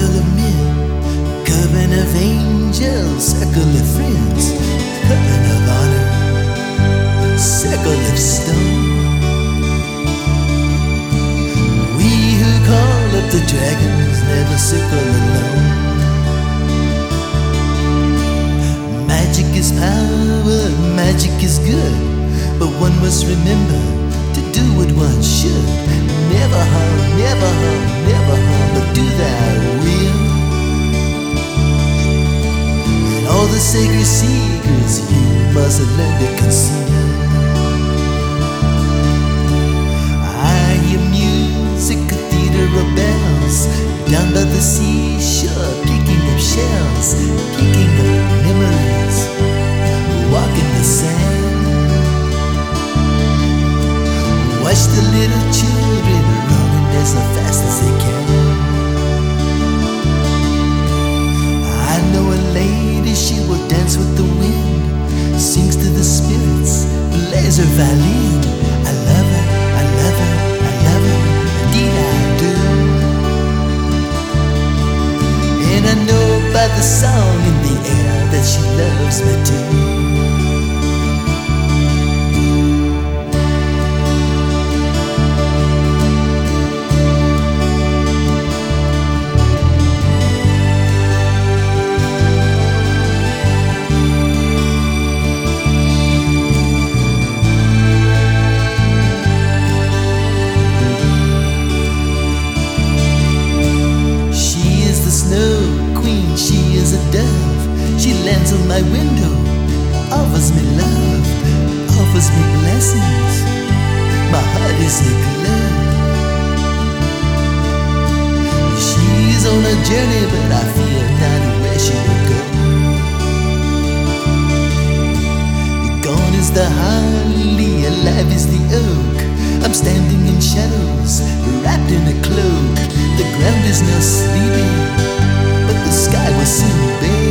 circle of men, coven of angels, circle of friends, coven of honor, circle of stone. We who call up the dragons never circle alone. Magic is power, magic is good, but one must remember to do what one should. Never harm, never harm, never harm, but do thy will. And all the sacred secrets you must learn to conceal. I hear music, cathedral bells, down by the seashore, picking up shells, picking up memories, walking the sand. Watch the little children running as fast as they can. I know a lady, she will dance with the wind, sings to the spirits, plays her violin. I love her, I love her, I love her, indeed I do. And I know by the song in the air that she loves me too. She is a dove, she lands on my window, offers me love, offers me blessings. My heart is a glove. She's on a journey, but I fear not where she will go. Gone is the holly, alive is the oak. I'm standing in shadows, wrapped in a cloak. The ground is now sleeping, but the sky will soon bare.